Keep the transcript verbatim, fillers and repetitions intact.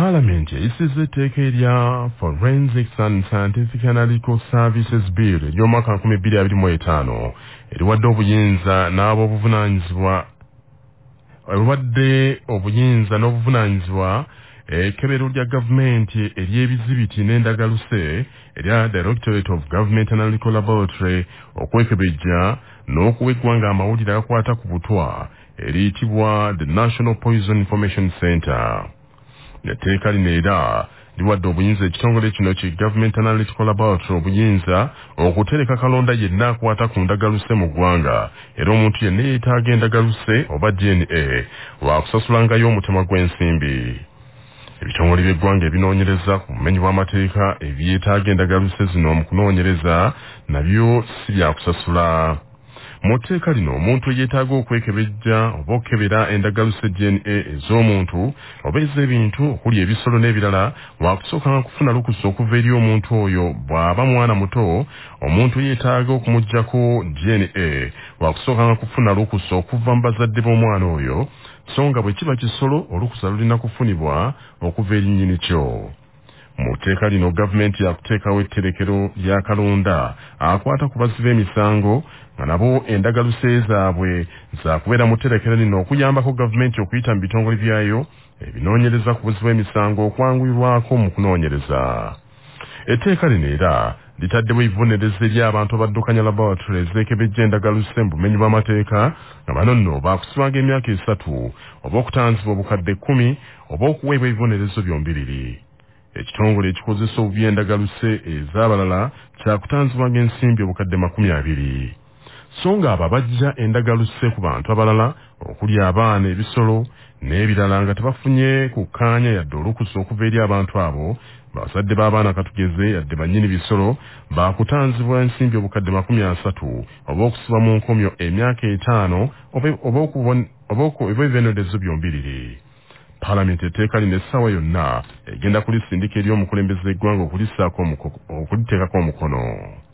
Parliament eyisizza etteeka erya Forensics and Scientific Analytical Services Bill ery'omwaka nkumi bbiri abiri mu etaano eriwadde obuyinza n'ab'obuvunaanyizibwa eriwadde obuyinza n'obuvunaanyizibwa ekkebero lya gavumenti ery'ebizibiti n'endagaluze erya Directorate of Government Analytical Laboratory okwekebejja n'okuwa eggwanga amawulire agakwata ku butwa eriyitibwa the National Poison Information Center. Etteeka lino era liwadde obuyinza ekitongole kino ki Government Analytical Laboratory obuyinza okutereka kalonda yenna akwata ku ndagaluze mu ggwanga era omuntu yenna yeetaaga endagaluze oba D N A waakusasulangayo omutemwa gw'ensimbi. Ebitongole by'eggwanga ebinoonyereza ku bumenyi bw'amateeka ebyetaaga endagaluze zino mu kunoonyereza nabyo si byakusasula. Mu tteeka lino omuntu yeetaaga okwekebejja oba okukebera endagaluze D N A ez'omuntu oba ez'ebintu okuli ebisolo n'ebirala waakusookanga kufuna lukusa okuva eri omuntu oyo bw'aba mwana muto. Omuntu yeetaaga okumuggyako D N A waakusookanga kufuna lukusa okuva mu bazadde b'omwana oyo, so nga bwe kiba kisolo olukusa lulina kufunibwa okuva eri nnyini kyo. Mu tteeka lino gavumenti yakuteekawo etterekero lya kalonda akwata ku bazzi b'emisango nga nabo endagaluze zaabwe zaakubeera mu tterekero lino okuyambako gavumenti okuyita mu bitongole byayo ebinoonyereza ku buzzi bw'emisango okwanguyirwako mu kunoonyereza. Etteeka lino era litaddewo ebibonerezo eri abantu abaddukanya laboratory ezeekebejja endagaluze mu bumenyi bw'amateeka nga bano nno baakusibwanga emyaka esatu oba okutanzibwa obukadde kkumi oba okuweebwa ebibonerezo byombiriri. Ekitongole ekikozesa obubi endagaluze ez'abalala kyakutanzibwanga ensimbi obukadde makumi abiri. So nga abo abajja endagaluze ku bantu abalala okuli abaana, ebisolo n'ebirala nga tebafunye kukkaanya yadde olukusa okuva eri abantu abo, bazadde b'abaana katugeze yadde bannyini bisolo baakutanzibwa ensimbi obukadde makumi asatu oba okusibwa mu nkomyo emyaka etaano oba ebibonerezo byombiriri. Parliament etteeka lino essaawa yonna egenda kulisindika eri omukulembeze w'eggwanga okuliteekako omukono.